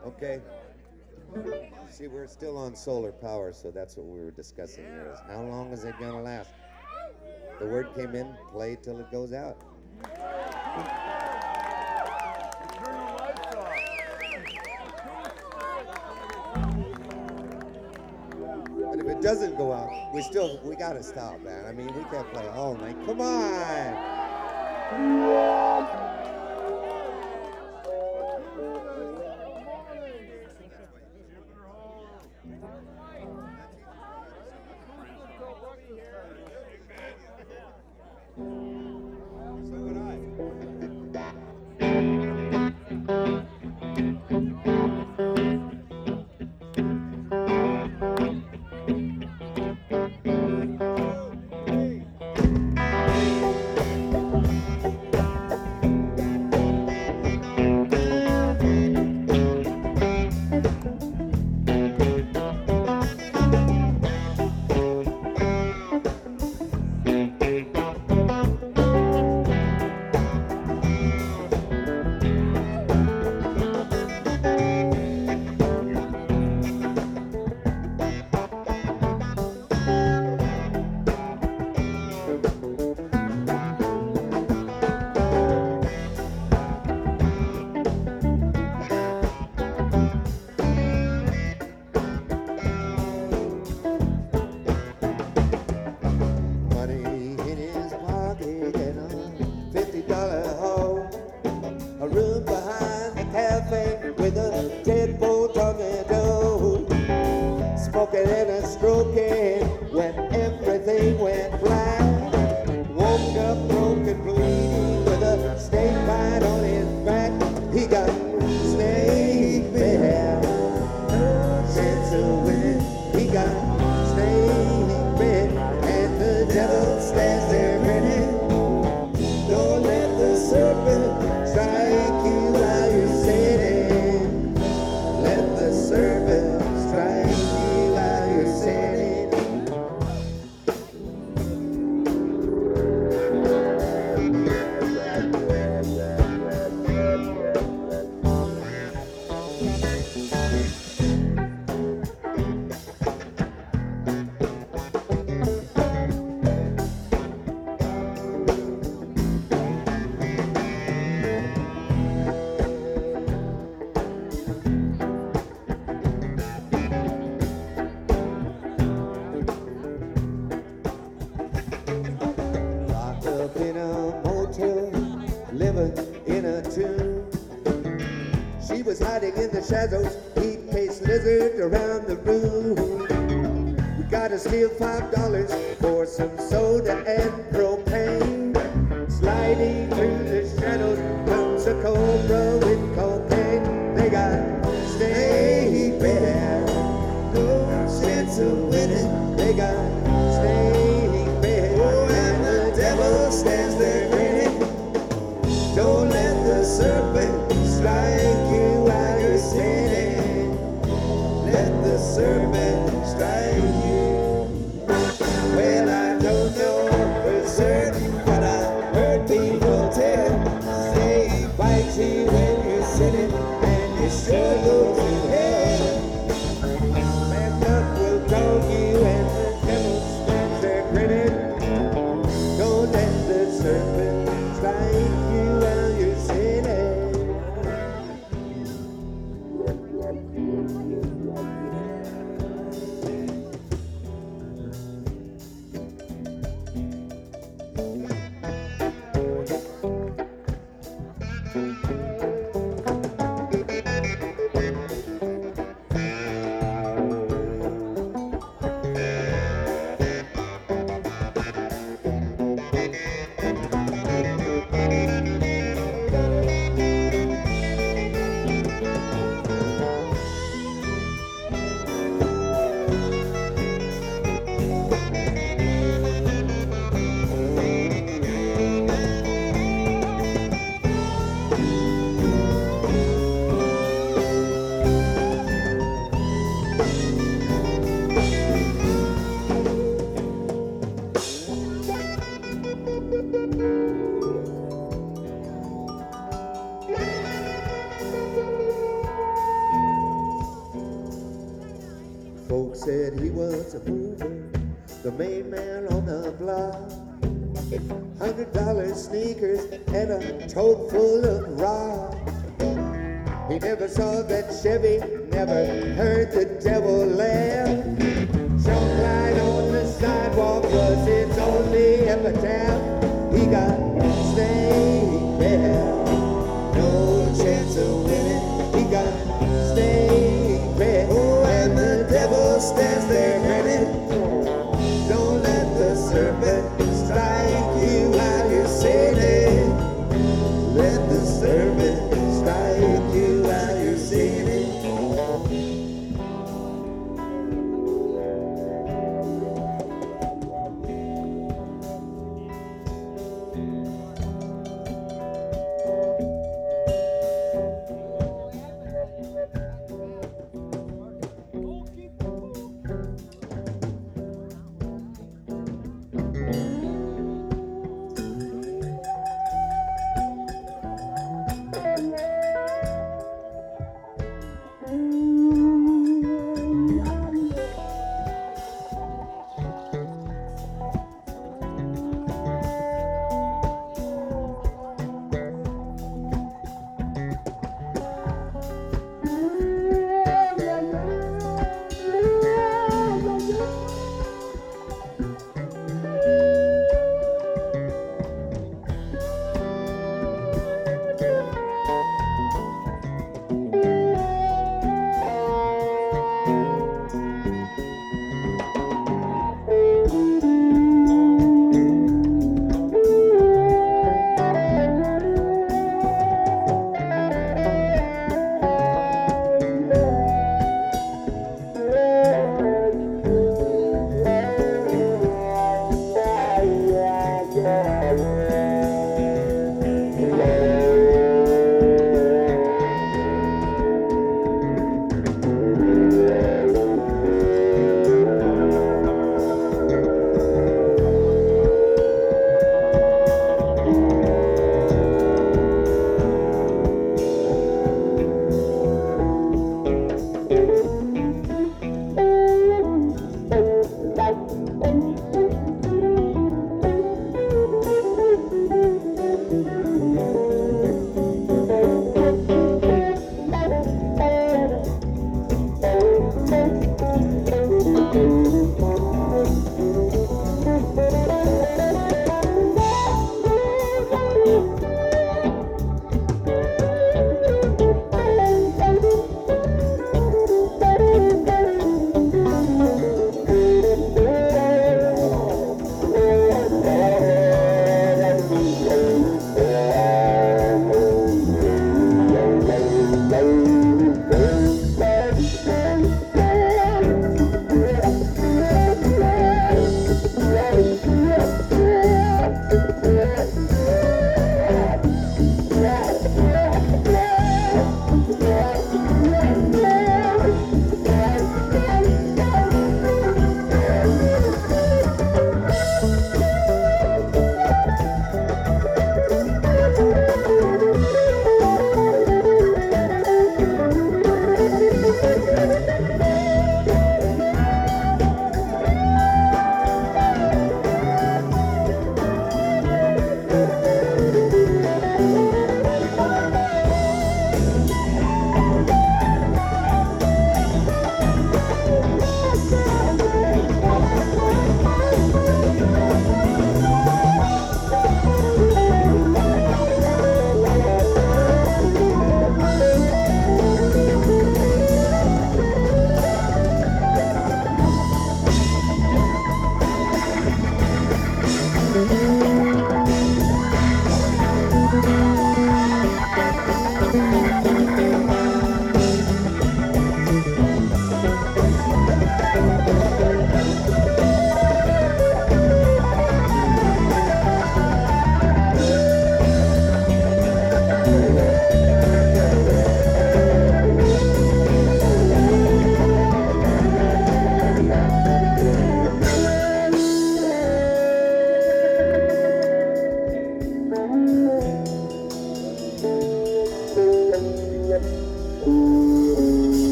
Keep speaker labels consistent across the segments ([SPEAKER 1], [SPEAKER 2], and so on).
[SPEAKER 1] Okay. See, we're still on solar power, so that's what we were discussing here. Is how long is it gonna last? The word came in, play till it goes out. But if it doesn't go out, we gotta stop, man. I mean, we can't play all night. Come on! Money in his pocket and a $50 hole. A room behind the cafe with a tenfold tornado. Smoking and a stroking when everything went black. Woke up broken, bleeding with a snake bite on his back. He got snake bit. No chance of winning. He got snake bit. And the devil stands there grinning. Don't let the serpent strike you while you're sitting. Let the serpent strike you while you're sitting. Locked up in a motel, living in a tomb. She was hiding in the shadows, heat-faced lizard around the room. We gotta steal $5 for some soda and propane. Sliding through the shadows comes a cobra with cocaine. They got snake bit, no chance of winning. They got snake bit, and the devil stands there grinning. Don't let the serpent strike you while you're sitting. Let the serpent strike you. Well, I don't know for certain, but I heard people tell. Say, bite you was a mover, the main man on the block. $100 sneakers and a tote full of rock. He never saw that Chevy, never heard the devil laugh. Chalk line on the sidewalk was his only epitaph. He got stayed there, no chance of winning. He got stayed there. Oh, and the devil stands there grinning. Don't let the serpent strike you while you're sailing. Let the serpent strike you while you're sailing.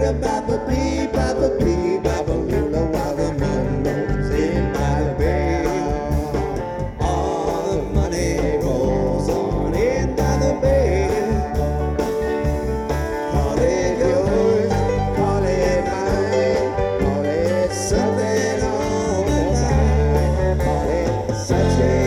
[SPEAKER 1] Such a